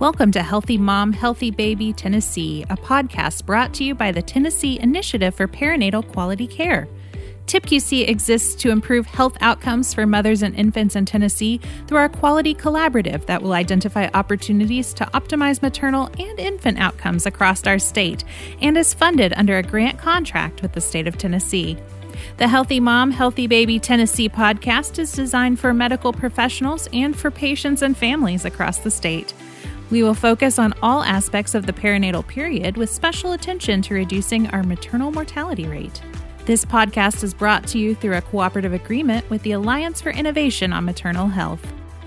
Welcome to Healthy Mom, Healthy Baby Tennessee, a podcast brought to you by the Tennessee Initiative for Perinatal Quality Care. TIPQC exists to improve health outcomes for mothers and infants in Tennessee through our Quality Collaborative that will identify opportunities to optimize maternal and infant outcomes across our state and is funded under a grant contract with the state of Tennessee. The Healthy Mom, Healthy Baby Tennessee podcast is designed for medical professionals and for patients and families across the state. We will focus on all aspects of the perinatal period with special attention to reducing our maternal mortality rate. This podcast is brought to you through a cooperative agreement with the Alliance for Innovation on Maternal Health.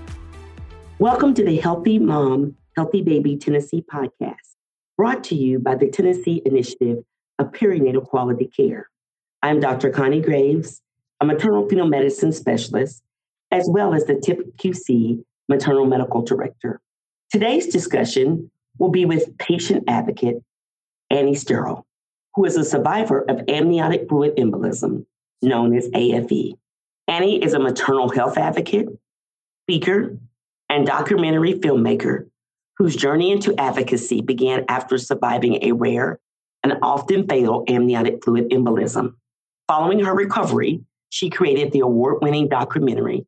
Welcome to the Healthy Mom, Healthy Baby Tennessee podcast, brought to you by the Tennessee Initiative of Perinatal Quality Care. I'm Dr. Connie Graves, a maternal fetal medicine specialist, as well as the TIPQC maternal medical director. Today's discussion will be with patient advocate Annie Sterl, who is a survivor of amniotic fluid embolism, known as AFE. Annie is a maternal health advocate, speaker, and documentary filmmaker whose journey into advocacy began after surviving a rare and often fatal amniotic fluid embolism. Following her recovery, she created the award-winning documentary,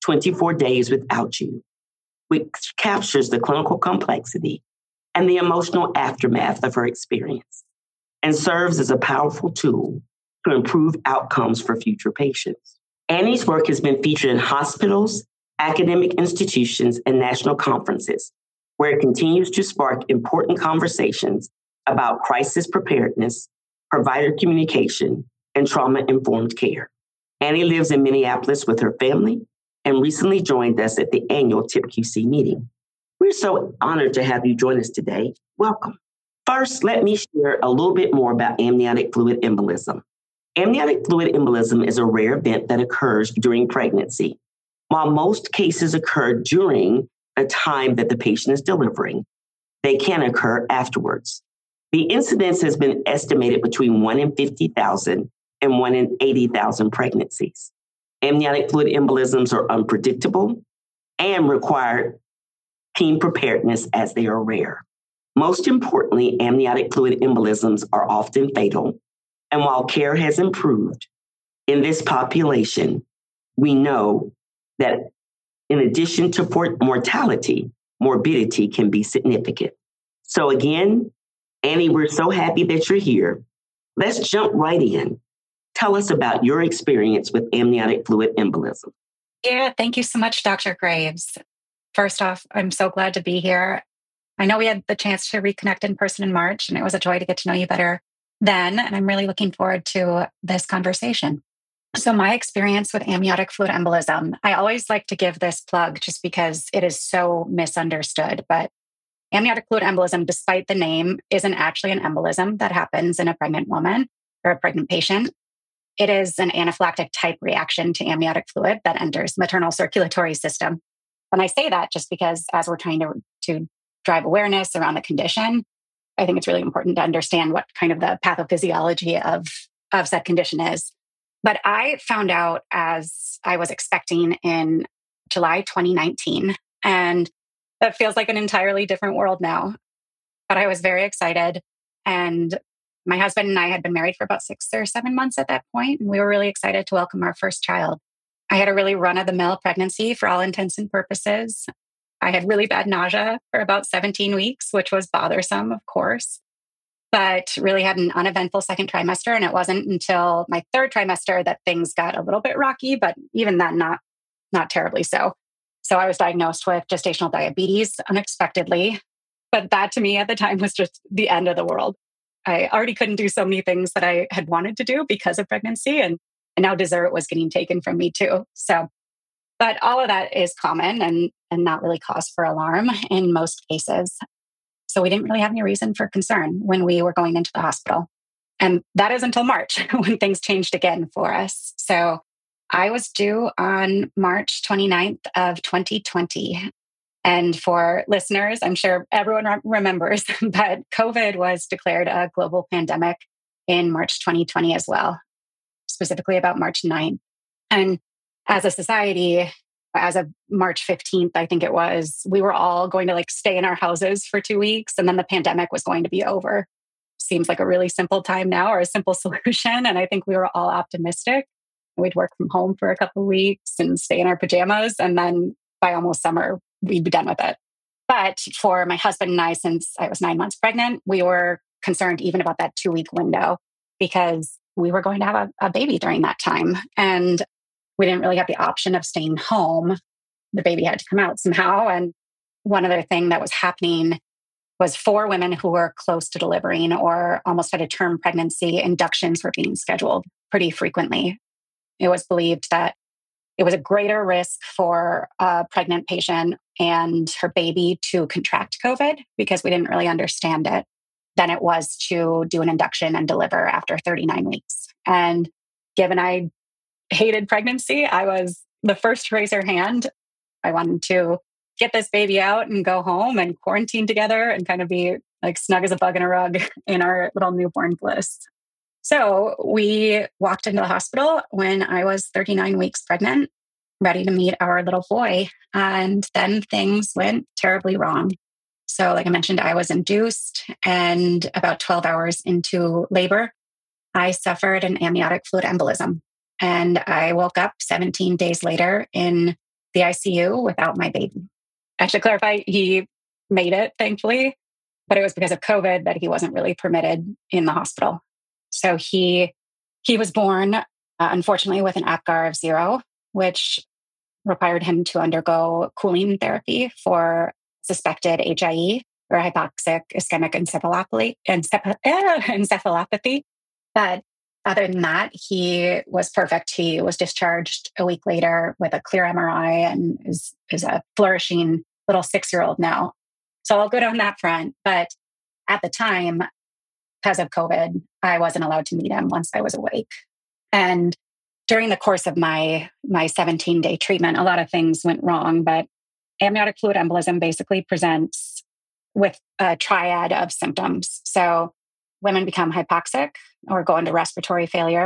24 Days Without You, which captures the clinical complexity and the emotional aftermath of her experience and serves as a powerful tool to improve outcomes for future patients. Annie's work has been featured in hospitals, academic institutions, and national conferences, where it continues to spark important conversations about crisis preparedness, provider communication, and trauma-informed care. Annie lives in Minneapolis with her family and recently joined us at the annual TIPQC meeting. We're so honored to have you join us today. Welcome. First, let me share a little bit more about amniotic fluid embolism. Amniotic fluid embolism is a rare event that occurs during pregnancy. While most cases occur during the time that the patient is delivering, they can occur afterwards. The incidence has been estimated between 1 in 50,000 and 1 in 80,000 pregnancies. Amniotic fluid embolisms are unpredictable and require team preparedness as they are rare. Most importantly, amniotic fluid embolisms are often fatal. And while care has improved in this population, we know that in addition to mortality, morbidity can be significant. So again, Annie, we're so happy that you're here. Let's jump right in. Tell us about your experience with amniotic fluid embolism. Yeah, thank you so much, Dr. Graves. First off, I'm so glad to be here. I know we had the chance to reconnect in person in March, and it was a joy to get to know you better then. And I'm really looking forward to this conversation. So my experience with amniotic fluid embolism, I always like to give this plug just because it is so misunderstood. But amniotic fluid embolism, despite the name, isn't actually an embolism that happens in a pregnant woman or a pregnant patient. It is an anaphylactic type reaction to amniotic fluid that enters the maternal circulatory system. And I say that just because as we're trying to drive awareness around the condition, I think it's really important to understand what kind of the pathophysiology of said condition is. But I found out as I was expecting in July 2019, and that feels like an entirely different world now. But I was very excited, and my husband and I had been married for about 6 or 7 months at that point, and we were really excited to welcome our first child. I had a really run-of-the-mill pregnancy for all intents and purposes. I had really bad nausea for about 17 weeks, which was bothersome, of course, but really had an uneventful second trimester. And it wasn't until my third trimester that things got a little bit rocky, but even then, not terribly so. So I was diagnosed with gestational diabetes unexpectedly, but that to me at the time was just the end of the world. I already couldn't do so many things that I had wanted to do because of pregnancy, and now dessert was getting taken from me too. So, but all of that is common and not really cause for alarm in most cases. So we didn't really have any reason for concern when we were going into the hospital. And that is until March when things changed again for us. So I was due on March 29th of 2020. And for listeners, I'm sure everyone remembers, but COVID was declared a global pandemic in March 2020 as well, specifically about March 9th. And as a society, as of March 15th, I think it was, we were all going to stay in our houses for 2 weeks, and then the pandemic was going to be over. Seems like a really simple time now, or a simple solution. And I think we were all optimistic. We'd work from home for a couple of weeks and stay in our pajamas. And then by almost summer, we'd be done with it. But for my husband and I, since I was 9 months pregnant, we were concerned even about that 2-week window, because we were going to have a baby during that time. And we didn't really have the option of staying home. The baby had to come out somehow. And one other thing that was happening was, for women who were close to delivering or almost had a term pregnancy, inductions were being scheduled pretty frequently. It was believed that it was a greater risk for a pregnant patient and her baby to contract COVID, because we didn't really understand it, than it was to do an induction and deliver after 39 weeks. And given I hated pregnancy, I was the first to raise her hand. I wanted to get this baby out and go home and quarantine together and kind of be snug as a bug in a rug in our little newborn bliss. So we walked into the hospital when I was 39 weeks pregnant, ready to meet our little boy. And then things went terribly wrong. So like I mentioned, I was induced, and about 12 hours into labor, I suffered an amniotic fluid embolism. And I woke up 17 days later in the ICU without my baby. I should clarify, he made it, thankfully, but it was because of COVID that he wasn't really permitted in the hospital. So he was born, unfortunately, with an APGAR of 0, which required him to undergo cooling therapy for suspected HIE, or hypoxic ischemic encephalopathy. But other than that, he was perfect. He was discharged a week later with a clear MRI and is a flourishing little 6-year-old now. So I'll good on that front. But at the time, because of COVID, I wasn't allowed to meet him once I was awake. And during the course of my 17-day treatment, a lot of things went wrong. But amniotic fluid embolism basically presents with a triad of symptoms. So women become hypoxic or go into respiratory failure,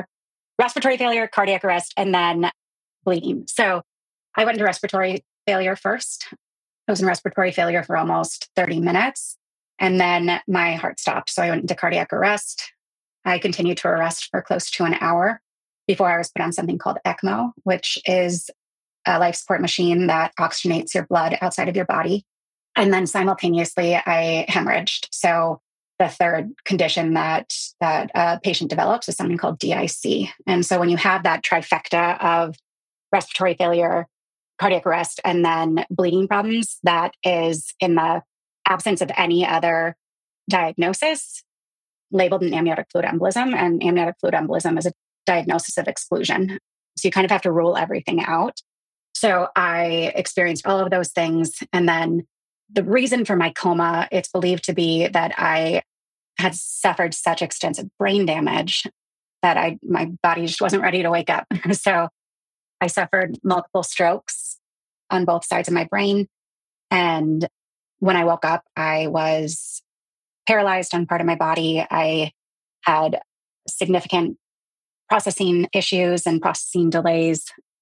cardiac arrest, and then bleeding. So I went into respiratory failure first. I was in respiratory failure for almost 30 minutes. And then my heart stopped. So I went into cardiac arrest. I continued to arrest for close to an hour before I was put on something called ECMO, which is a life support machine that oxygenates your blood outside of your body. And then simultaneously, I hemorrhaged. So the third condition that a patient develops is something called DIC. And so when you have that trifecta of respiratory failure, cardiac arrest, and then bleeding problems, that is, in the absence of any other diagnosis, labeled an amniotic fluid embolism. And amniotic fluid embolism is a diagnosis of exclusion. So you kind of have to rule everything out. So I experienced all of those things. And then the reason for my coma, it's believed to be that I had suffered such extensive brain damage that my body just wasn't ready to wake up. So I suffered multiple strokes on both sides of my brain. And when I woke up, I was paralyzed on part of my body. I had significant processing issues and processing delays.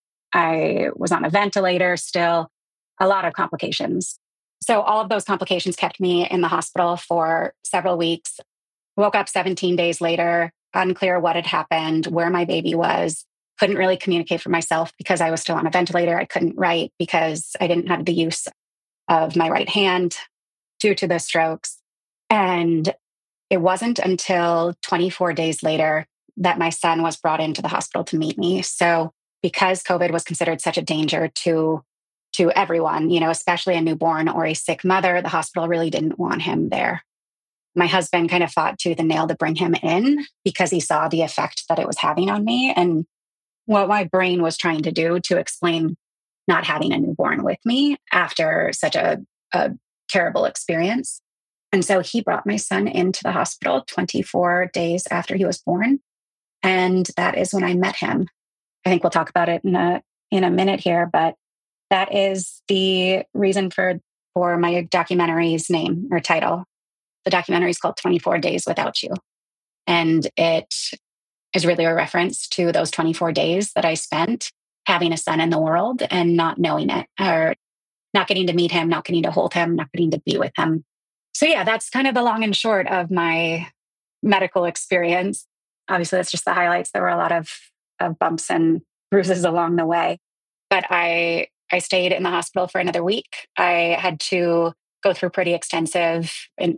I was on a ventilator still, a lot of complications. So all of those complications kept me in the hospital for several weeks. Woke up 17 days later, unclear what had happened, where my baby was. Couldn't really communicate for myself because I was still on a ventilator. I couldn't write because I didn't have the use of my right hand due to the strokes. And it wasn't until 24 days later that my son was brought into the hospital to meet me. So because COVID was considered such a danger to everyone, especially a newborn or a sick mother, the hospital really didn't want him there. My husband kind of fought tooth and nail to bring him in because he saw the effect that it was having on me and what my brain was trying to do to explain not having a newborn with me after such a terrible experience. And so he brought my son into the hospital 24 days after he was born. And that is when I met him. I think we'll talk about it in a minute here, but that is the reason for my documentary's name or title. The documentary is called 24 Days Without You. And it is really a reference to those 24 days that I spent having a son in the world and not knowing it, or not getting to meet him, not getting to hold him, not getting to be with him. So yeah, that's kind of the long and short of my medical experience. Obviously, that's just the highlights. There were a lot of bumps and bruises along the way. But I stayed in the hospital for another week. I had to go through pretty intensive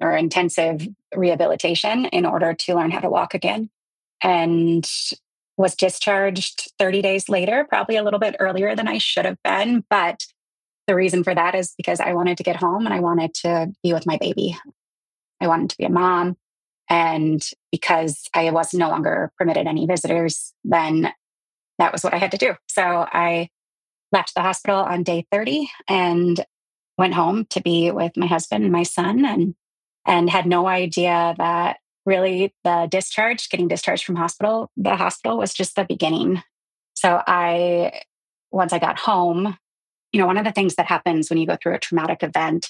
rehabilitation in order to learn how to walk again. And was discharged 30 days later, probably a little bit earlier than I should have been. But the reason for that is because I wanted to get home and I wanted to be with my baby. I wanted to be a mom. And because I was no longer permitted any visitors, then that was what I had to do. So I left the hospital on day 30 and went home to be with my husband and my son, and had no idea that really getting discharged from the hospital was just the beginning. So once I got home, one of the things that happens when you go through a traumatic event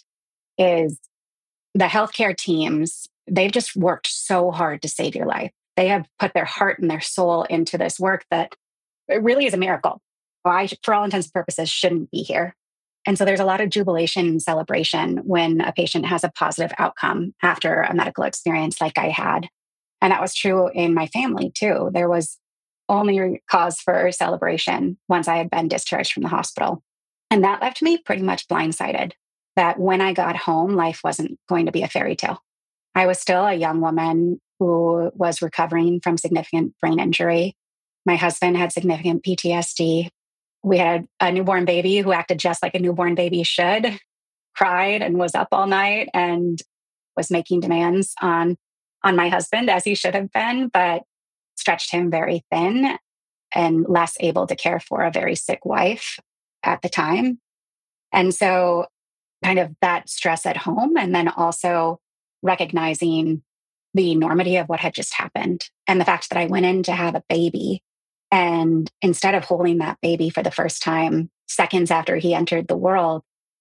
is the healthcare teams, they've just worked so hard to save your life. They have put their heart and their soul into this work that it really is a miracle. I, for all intents and purposes, shouldn't be here. And so there's a lot of jubilation and celebration when a patient has a positive outcome after a medical experience like I had. And that was true in my family too. There was only cause for celebration once I had been discharged from the hospital. And that left me pretty much blindsided that when I got home, life wasn't going to be a fairy tale. I was still a young woman who was recovering from significant brain injury. My husband had significant PTSD. We had a newborn baby who acted just like a newborn baby should, cried and was up all night and was making demands on my husband, as he should have been, but stretched him very thin and less able to care for a very sick wife at the time. And so kind of that stress at home, and then also recognizing the enormity of what had just happened and the fact that I went in to have a baby. And instead of holding that baby for the first time, seconds after he entered the world,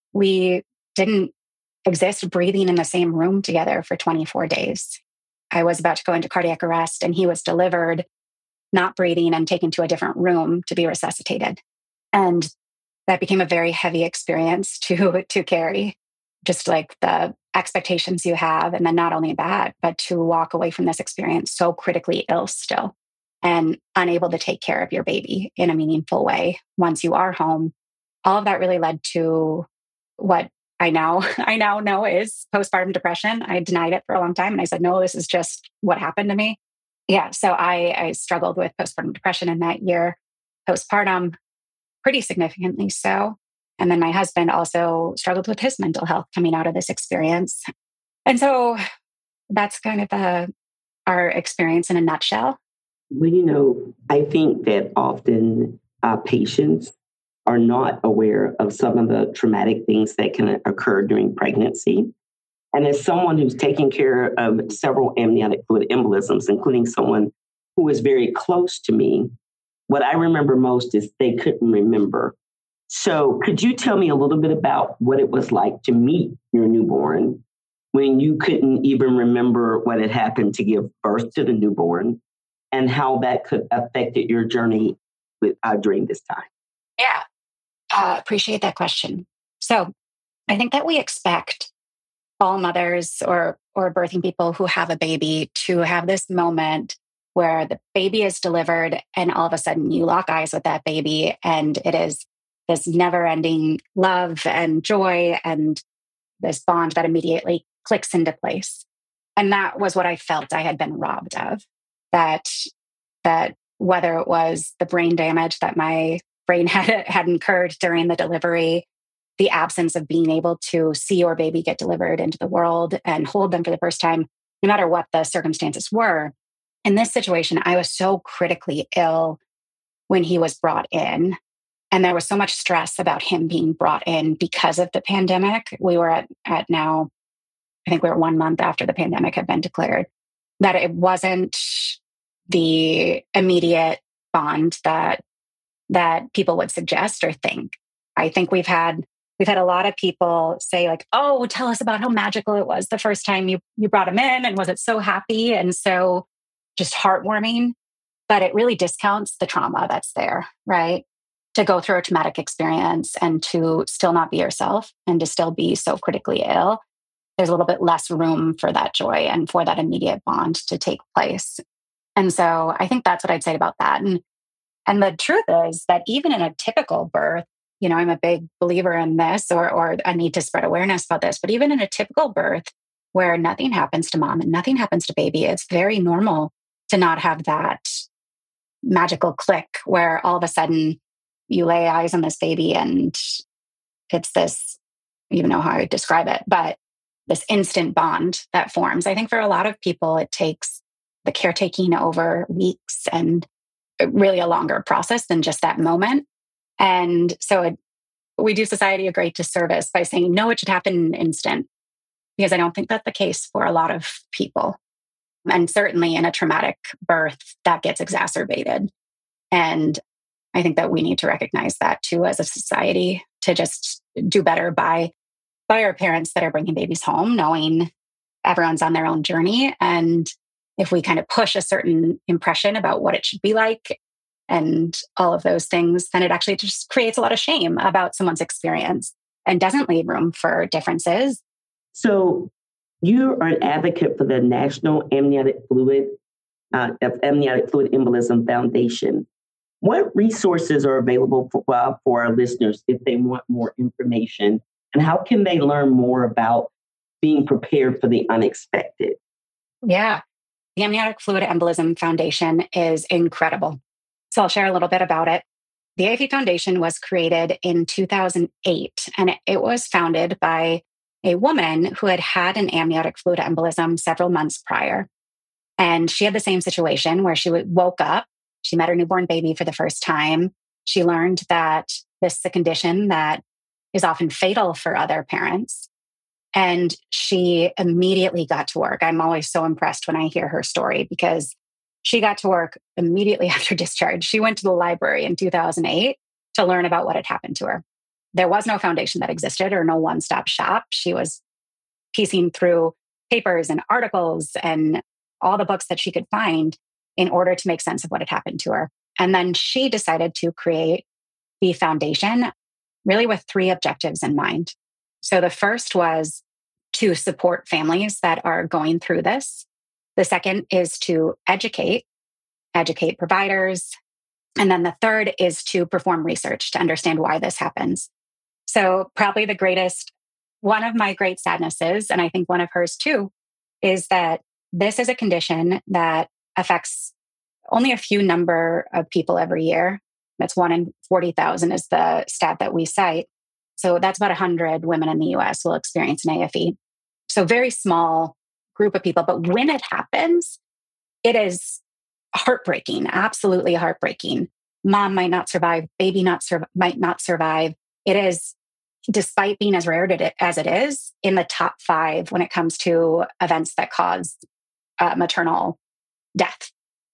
we didn't exist breathing in the same room together for 24 days. I was about to go into cardiac arrest and he was delivered, not breathing, and taken to a different room to be resuscitated. And that became a very heavy experience to carry, just like the expectations you have. And then not only that, but to walk away from this experience so critically ill still and unable to take care of your baby in a meaningful way once you are home. All of that really led to what I now know is postpartum depression. I denied it for a long time. And I said, no, this is just what happened to me. Yeah. So I struggled with postpartum depression in that year, postpartum, pretty significantly so. And then my husband also struggled with his mental health coming out of this experience. And so that's kind of our experience in a nutshell. Well, I think that often patients are not aware of some of the traumatic things that can occur during pregnancy. And as someone who's taken care of several amniotic fluid embolisms, including someone who is very close to me, what I remember most is they couldn't remember. So could you tell me a little bit about what it was like to meet your newborn when you couldn't even remember what had happened to give birth to the newborn, and how that could affected your journey during this time? Yeah, appreciate that question. So I think that we expect all mothers or birthing people who have a baby to have this moment where the baby is delivered and all of a sudden you lock eyes with that baby and it is this never-ending love and joy and this bond that immediately clicks into place. And that was what I felt I had been robbed of. That whether it was the brain damage that my brain had incurred during the delivery, the absence of being able to see your baby get delivered into the world and hold them for the first time, no matter what the circumstances were. In this situation, I was so critically ill when he was brought in. And there was so much stress about him being brought in because of the pandemic. We were at now, I think we were 1 month after the pandemic had been declared, that it wasn't the immediate bond that people would suggest or think. I think we've had a lot of people say like, oh, tell us about how magical it was the first time you brought him in, and was it so happy and so just heartwarming? But it really discounts the trauma that's there, right? to go through a traumatic experience and to still not be yourself and to still be so critically ill, there's a little bit less room for that joy and for that immediate bond to take place. And so I think that's what I'd say about that. And the truth is that even in a typical birth, I'm a big believer in this, or I need to spread awareness about this, but even in a typical birth where nothing happens to mom and nothing happens to baby, it's very normal to not have that magical click where all of a sudden you lay eyes on this baby and it's this, you know how I would describe it, but this instant bond that forms. I think for a lot of people, it takes the caretaking over weeks and really a longer process than just that moment. And so we do society a great disservice by saying, no, it should happen in an instant, because I don't think that's the case for a lot of people. And certainly in a traumatic birth, that gets exacerbated. And I think that we need to recognize that too as a society, to just do better by our parents that are bringing babies home, knowing everyone's on their own journey. And if we kind of push a certain impression about what it should be like and all of those things, then it actually just creates a lot of shame about someone's experience and doesn't leave room for differences. So you are an advocate for the National Amniotic Fluid Embolism Foundation. What resources are available for our listeners if they want more information? And how can they learn more about being prepared for the unexpected? Yeah. The Amniotic Fluid Embolism Foundation is incredible. So I'll share a little bit about it. The AFE Foundation was created in 2008, and it was founded by a woman who had had an amniotic fluid embolism several months prior. And she had the same situation where she woke up, she met her newborn baby for the first time. She learned that this is a condition that is often fatal for other parents. And she immediately got to work. I'm always so impressed when I hear her story, because she got to work immediately after discharge. She went to the library in 2008 to learn about what had happened to her. There was no foundation that existed or no one-stop shop. She was piecing through papers and articles and all the books that she could find in order to make sense of what had happened to her. And then she decided to create the foundation really with 3 objectives in mind. So the first was to support families that are going through this. The second is to educate providers. And then the third is to perform research to understand why this happens. So probably one of my great sadnesses, and I think one of hers too, is that this is a condition that affects only a few number of people every year. That's 1 in 40,000 is the stat that we cite. So that's about 100 women in the US will experience an AFE. So very small group of people. But when it happens, it is heartbreaking, absolutely heartbreaking. Mom might not survive, baby might not survive. It is, despite being as rare as it is, in the top 5 when it comes to events that cause maternal death.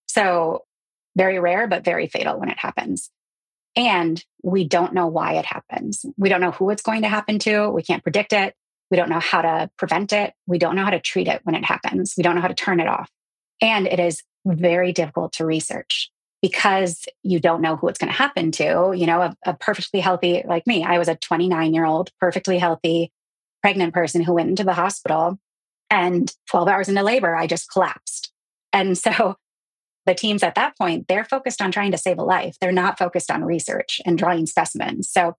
So very rare, but very fatal when it happens. And we don't know why it happens. We don't know who it's going to happen to. We can't predict it. We don't know how to prevent it. We don't know how to treat it when it happens. We don't know how to turn it off. And it is very difficult to research because you don't know who it's going to happen to. A perfectly healthy, like me, I was a 29-year-old, perfectly healthy, pregnant person who went into the hospital, and 12 hours into labor, I just collapsed. And so the teams at that point, they're focused on trying to save a life. They're not focused on research and drawing specimens. So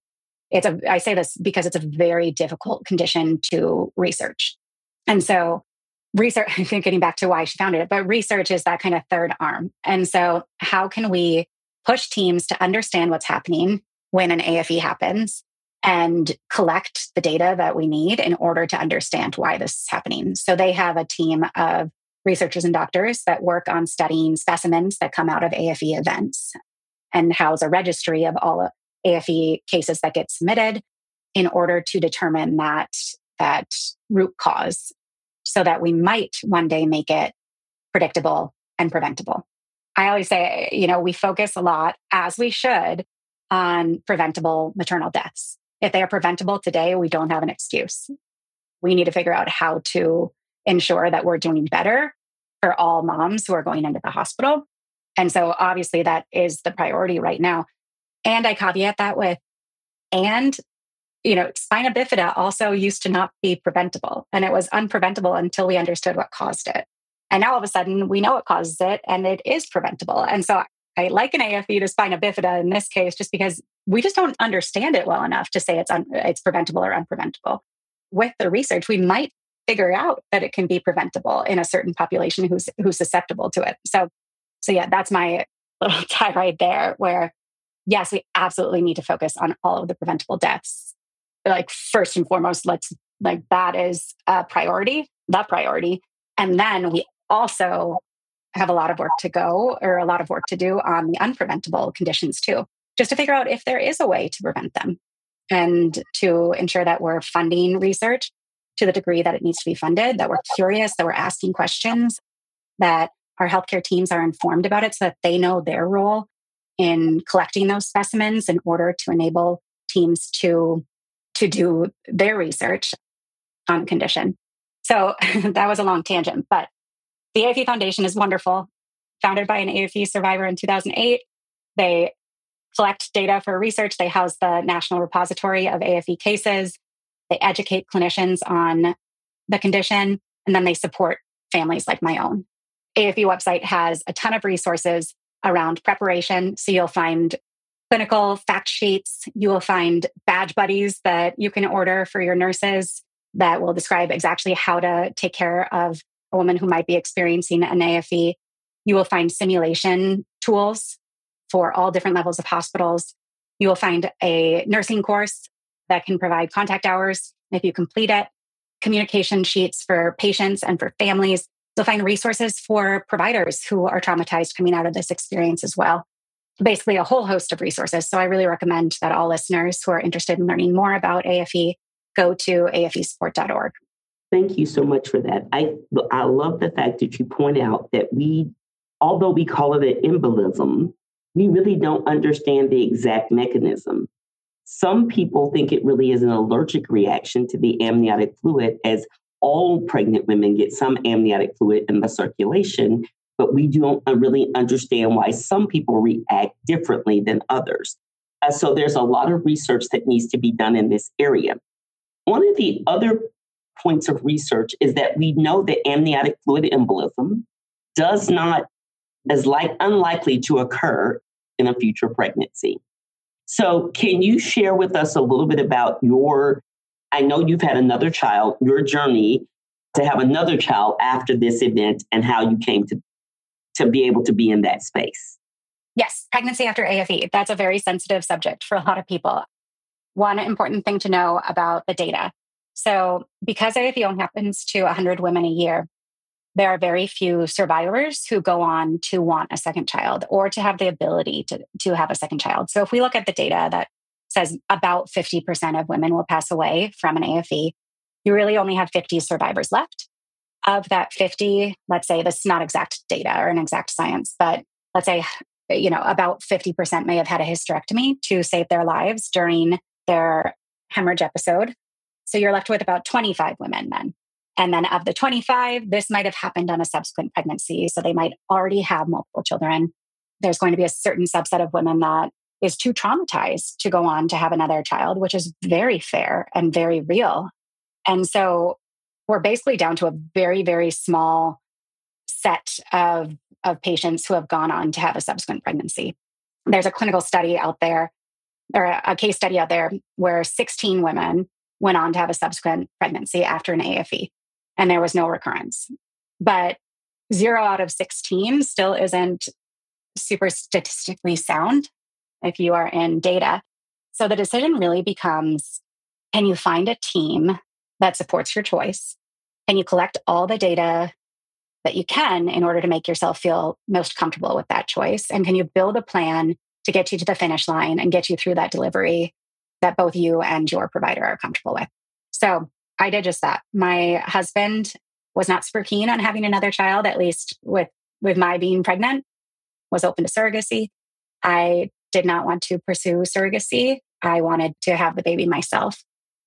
I say this because it's a very difficult condition to research. And so research, I think getting back to why she founded it, but research is that kind of third arm. And so how can we push teams to understand what's happening when an AFE happens and collect the data that we need in order to understand why this is happening? So they have a team of researchers and doctors that work on studying specimens that come out of AFE events and house a registry of all AFE cases that get submitted in order to determine that root cause so that we might one day make it predictable and preventable. I always say, we focus a lot, as we should, on preventable maternal deaths. If they are preventable today, we don't have an excuse. We need to figure out how to ensure that we're doing better for all moms who are going into the hospital. And so obviously that is the priority right now. And I caveat that with, and, spina bifida also used to not be preventable, and it was unpreventable until we understood what caused it. And now all of a sudden we know what causes it and it is preventable. And so I liken AFE to spina bifida in this case, just because we just don't understand it well enough to say it's preventable or unpreventable. With the research, we might figure out that it can be preventable in a certain population who's susceptible to it. So yeah, that's my little tirade there, where yes, we absolutely need to focus on all of the preventable deaths. Like first and foremost, that is the priority. And then we also have a lot of work to do on the unpreventable conditions too, just to figure out if there is a way to prevent them and to ensure that we're funding research to the degree that it needs to be funded, that we're curious, that we're asking questions, that our healthcare teams are informed about it so that they know their role in collecting those specimens in order to enable teams to do their research on the condition. So that was a long tangent, but the AFE Foundation is wonderful. Founded by an AFE survivor in 2008. They collect data for research. They house the National Repository of AFE cases. They educate clinicians on the condition, and then they support families like my own. AFE website has a ton of resources around preparation. So you'll find clinical fact sheets. You will find badge buddies that you can order for your nurses that will describe exactly how to take care of a woman who might be experiencing an AFE. You will find simulation tools for all different levels of hospitals. You will find a nursing course that can provide contact hours if you complete it, communication sheets for patients and for families. You'll find resources for providers who are traumatized coming out of this experience as well. Basically, a whole host of resources. So I really recommend that all listeners who are interested in learning more about AFE go to afesupport.org. Thank you so much for that. I love the fact that you point out that although we call it an embolism, we really don't understand the exact mechanism. Some people think it really is an allergic reaction to the amniotic fluid, as all pregnant women get some amniotic fluid in the circulation, but we don't really understand why some people react differently than others. So there's a lot of research that needs to be done in this area. One of the other points of research is that we know that amniotic fluid embolism is unlikely to occur in a future pregnancy. So can you share with us a little bit about I know you've had another child, your journey to have another child after this event, and how you came to be able to be in that space? Yes, pregnancy after AFE. That's a very sensitive subject for a lot of people. One important thing to know about the data. So because AFE only happens to 100 women a year, there are very few survivors who go on to want a second child or to have the ability to have a second child. So if we look at the data that says about 50% of women will pass away from an AFE, you really only have 50 survivors left. Of that 50, let's say, this is not exact data or an exact science, but let's say, about 50% may have had a hysterectomy to save their lives during their hemorrhage episode. So you're left with about 25 women then. And then of the 25, this might have happened on a subsequent pregnancy. So they might already have multiple children. There's going to be a certain subset of women that is too traumatized to go on to have another child, which is very fair and very real. And so we're basically down to a very, very small set of patients who have gone on to have a subsequent pregnancy. There's a clinical study out there, or a case study out there, where 16 women went on to have a subsequent pregnancy after an AFE, and there was no recurrence. But 0 out of 16 still isn't super statistically sound if you are in data. So the decision really becomes, can you find a team that supports your choice? Can you collect all the data that you can in order to make yourself feel most comfortable with that choice? And can you build a plan to get you to the finish line and get you through that delivery that both you and your provider are comfortable with? So I did just that. My husband was not super keen on having another child, at least with my being pregnant, was open to surrogacy. I did not want to pursue surrogacy. I wanted to have the baby myself.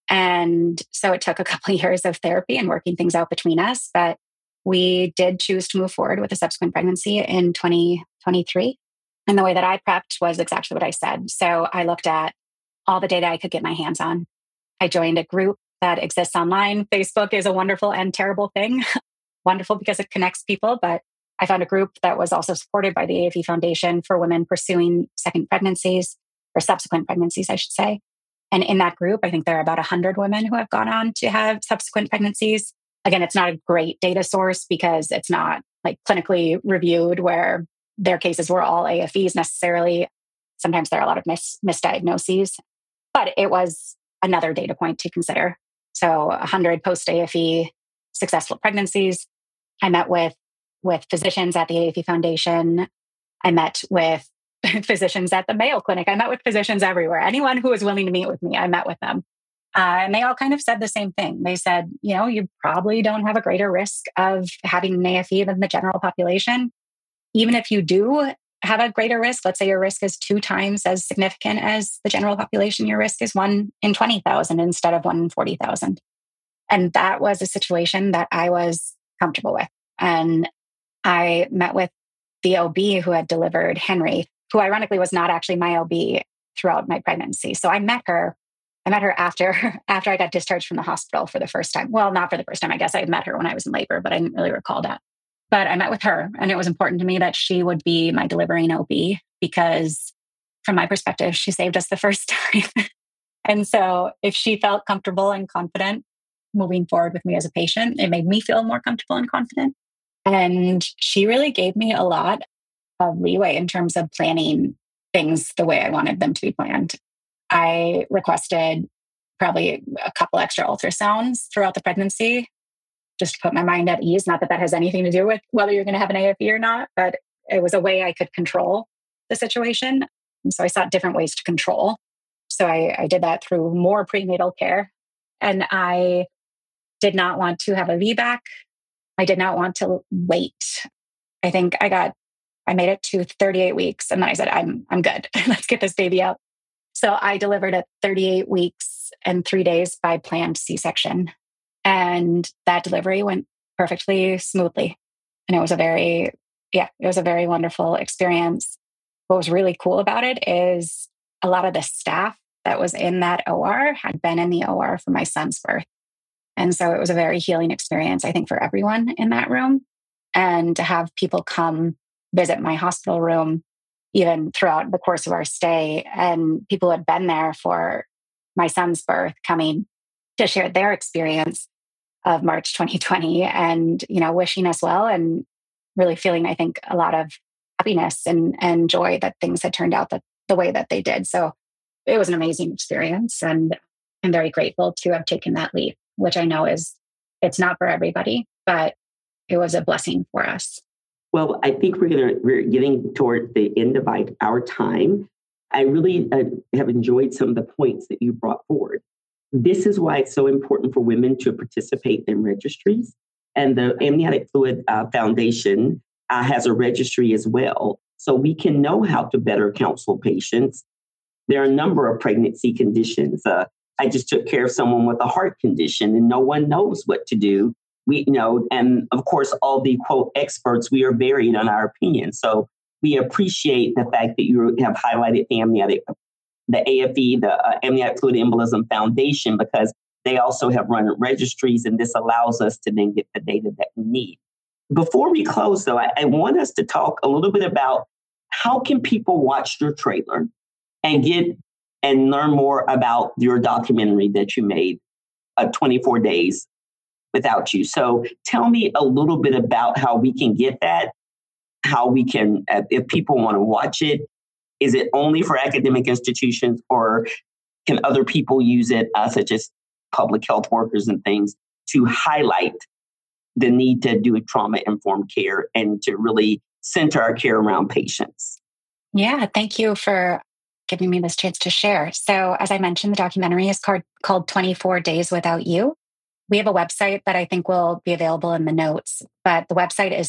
And so it took a couple of years of therapy and working things out between us. But we did choose to move forward with a subsequent pregnancy in 2023. And the way that I prepped was exactly what I said. So I looked at all the data I could get my hands on. I joined a group that exists online. Facebook is a wonderful and terrible thing. Wonderful because it connects people, but I found a group that was also supported by the AAFE Foundation for women pursuing second pregnancies, or subsequent pregnancies, I should say. And in that group, I think there are about 100 women who have gone on to have subsequent pregnancies. Again, it's not a great data source because it's not like clinically reviewed where their cases were all AFEs necessarily. Sometimes there are a lot of misdiagnoses, but it was another data point to consider. So 100 post-AFE successful pregnancies. I met with physicians at the AAFE Foundation. I met with physicians at the Mayo Clinic. I met with physicians everywhere. Anyone who was willing to meet with me, I met with them. And they all kind of said the same thing. They said, you probably don't have a greater risk of having an AFE than the general population. Even if you do have a greater risk, let's say your risk is 2 times as significant as the general population, your risk is 1 in 20,000 instead of 1 in 40,000. And that was a situation that I was comfortable with. And I met with the OB who had delivered Henry, who ironically was not actually my OB throughout my pregnancy. So I met her after I got discharged from the hospital for the first time. Well, not for the first time. I guess I had met her when I was in labor, but I didn't really recall that. But I met with her, and it was important to me that she would be my delivering OB because from my perspective, she saved us the first time. And so if she felt comfortable and confident moving forward with me as a patient, it made me feel more comfortable and confident. And she really gave me a lot of leeway in terms of planning things the way I wanted them to be planned. I requested probably a couple extra ultrasounds throughout the pregnancy just to put my mind at ease. Not that that has anything to do with whether you're going to have an AFE or not, but it was a way I could control the situation. And so I sought different ways to control. So I did that through more prenatal care. And I did not want to have a VBAC. I did not want to wait. I think I made it to 38 weeks. And then I said, I'm good. Let's get this baby out. So I delivered at 38 weeks and 3 days by planned C-section. And that delivery went perfectly smoothly. And it was a very wonderful experience. What was really cool about it is a lot of the staff that was in that OR had been in the OR for my son's birth. And so it was a very healing experience, I think, for everyone in that room. And to have people come visit my hospital room, even throughout the course of our stay, and people who had been there for my son's birth coming to share their experience of March 2020 and, wishing us well and really feeling, I think, a lot of happiness and joy that things had turned out the way that they did. So it was an amazing experience. And I'm very grateful to have taken that leap, which I know it's not for everybody, but it was a blessing for us. Well, I think we're getting toward the end of our time. I really have enjoyed some of the points that you brought forward. This is why it's so important for women to participate in registries. And the Amniotic Fluid Foundation has a registry as well. So we can know how to better counsel patients. There are a number of pregnancy conditions. I just took care of someone with a heart condition and no one knows what to do. And of course, all the quote experts, we are varied on our opinions. So we appreciate the fact that you have highlighted the AFE, the Amniotic Fluid Embolism Foundation, because they also have run registries, and this allows us to then get the data that we need. Before we close, though, I want us to talk a little bit about how can people watch your trailer and learn more about your documentary that you made, 24 Days Without You. So tell me a little bit about how we can get that, how we can, if people want to watch it. Is it only for academic institutions, or can other people use it, such as public health workers and things, to highlight the need to do trauma-informed care and to really center our care around patients? Yeah, thank you for giving me this chance to share. So as I mentioned, the documentary is called 24 Days Without You. We have a website that I think will be available in the notes, but the website is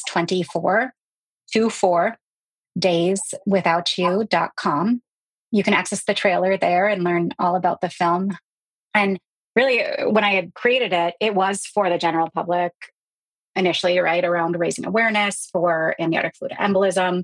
24dayswithoutyou.com. You can access the trailer there and learn all about the film. And really, when I had created it, it was for the general public initially, right, around raising awareness for amniotic fluid embolism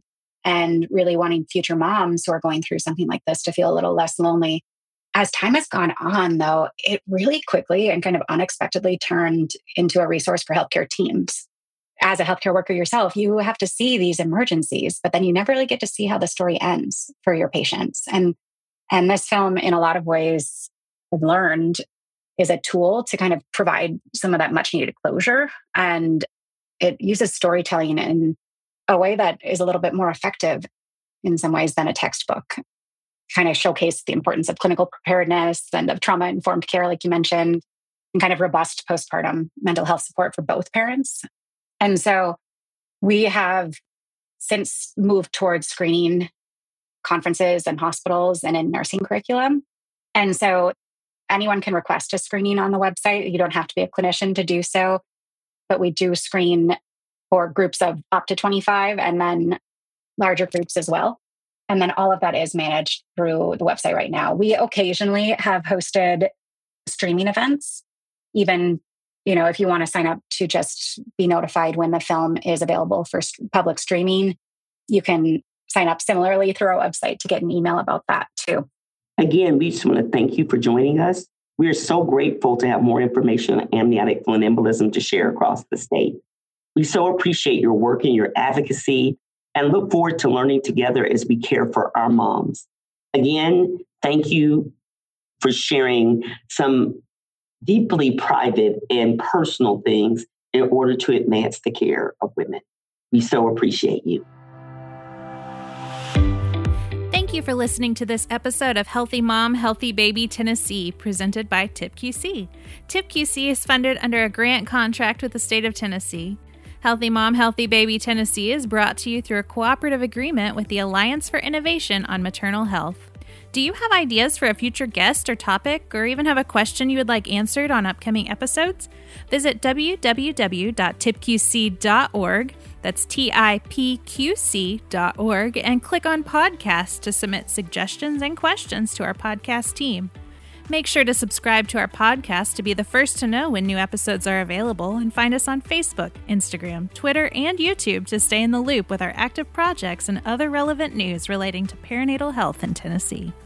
and really wanting future moms who are going through something like this to feel a little less lonely. As time has gone on, though, it really quickly and kind of unexpectedly turned into a resource for healthcare teams. As a healthcare worker yourself, you have to see these emergencies, but then you never really get to see how the story ends for your patients. And this film, in a lot of ways, I've learned, is a tool to kind of provide some of that much needed closure. And it uses storytelling in a way that is a little bit more effective in some ways than a textbook. Kind of showcase the importance of clinical preparedness and of trauma-informed care, like you mentioned, and kind of robust postpartum mental health support for both parents. And so we have since moved towards screening conferences and hospitals and in nursing curriculum. And so anyone can request a screening on the website. You don't have to be a clinician to do so, but we do screen for groups of up to 25 and then larger groups as well. And then all of that is managed through the website right now. We occasionally have hosted streaming events, even, if you want to sign up to just be notified when the film is available for public streaming, you can sign up similarly through our website to get an email about that too. Again, we just want to thank you for joining us. We are so grateful to have more information on amniotic fluid embolism to share across the state. We so appreciate your work and your advocacy and look forward to learning together as we care for our moms. Again, thank you for sharing some deeply private and personal things in order to advance the care of women. We so appreciate you. Thank you for listening to this episode of Healthy Mom, Healthy Baby Tennessee, presented by TIPQC. TIPQC is funded under a grant contract with the state of Tennessee. Healthy Mom, Healthy Baby Tennessee is brought to you through a cooperative agreement with the Alliance for Innovation on Maternal Health. Do you have ideas for a future guest or topic, or even have a question you would like answered on upcoming episodes? Visit www.tipqc.org, that's TIPQC.org, and click on Podcast to submit suggestions and questions to our podcast team. Make sure to subscribe to our podcast to be the first to know when new episodes are available, and find us on Facebook, Instagram, Twitter, and YouTube to stay in the loop with our active projects and other relevant news relating to perinatal health in Tennessee.